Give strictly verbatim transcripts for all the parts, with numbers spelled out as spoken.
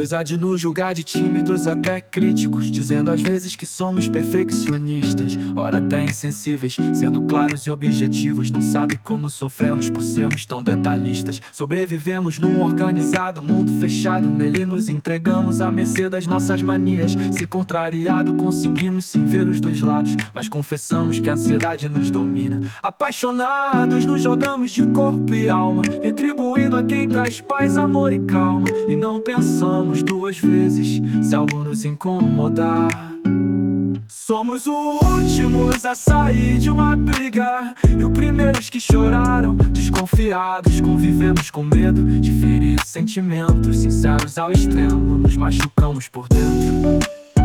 Pois há de nos julgar de tímidos até críticos, dizendo às vezes que somos perfeccionistas, ora até insensíveis, sendo claros e objetivos. Não sabe como sofremos por sermos tão detalhistas. Sobrevivemos num organizado mundo fechado, nele nos entregamos à mercê das nossas manias. Se contrariado conseguimos sim ver os dois lados, mas confessamos que a ansiedade nos domina. Apaixonados nos jogamos de corpo e alma, retribuindo a quem traz paz, amor e calma. E não pensamos duas vezes se algo nos incomodar. Somos os últimos a sair de uma briga e os primeiros que choraram, desconfiados. Convivemos com medo de ferir sentimentos sinceros ao extremo, nos machucamos por dentro.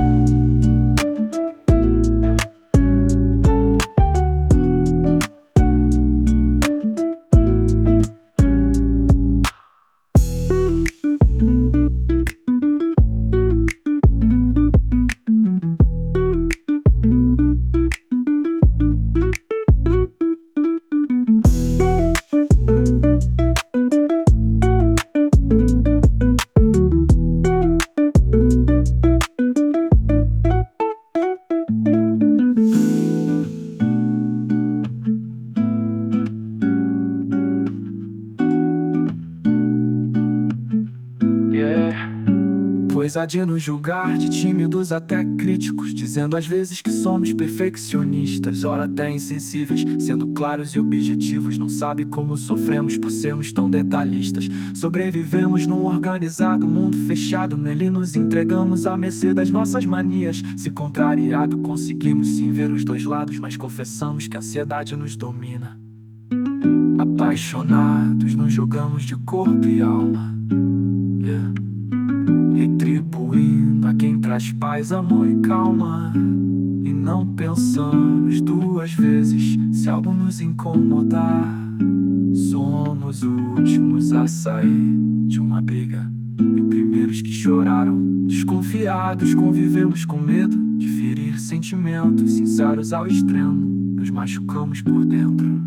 Pois há de nos julgar de tímidos até críticos, dizendo às vezes que somos perfeccionistas, ora até insensíveis, sendo claros e objetivos. Não sabe como sofremos por sermos tão detalhistas. Sobrevivemos num organizado mundo fechado, nele nos entregamos à mercê das nossas manias. Se contrariado conseguimos sim ver os dois lados, mas confessamos que a ansiedade nos domina. Apaixonados nos jogamos de corpo e alma, yeah. Retribuindo a quem traz paz, amor e calma. E não pensamos duas vezes se algo nos incomodar. Somos os últimos a sair de uma briga e os primeiros que choraram, desconfiados. Convivemos com medo de ferir sentimentos sinceros ao extremo, nos machucamos por dentro.